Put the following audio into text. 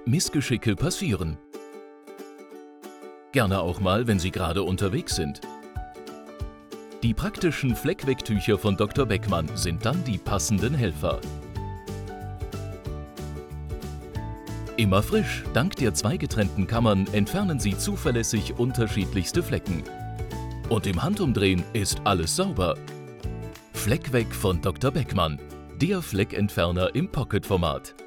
Missgeschicke passieren. Gerne auch mal, wenn Sie gerade unterwegs sind. Die praktischen Fleckwegtücher von Dr. Beckmann sind dann die passenden Helfer. Immer frisch, dank der zwei getrennten Kammern entfernen Sie zuverlässig unterschiedlichste Flecken. Und im Handumdrehen ist alles sauber. Fleckweg von Dr. Beckmann, der Fleckentferner im Pocket-Format.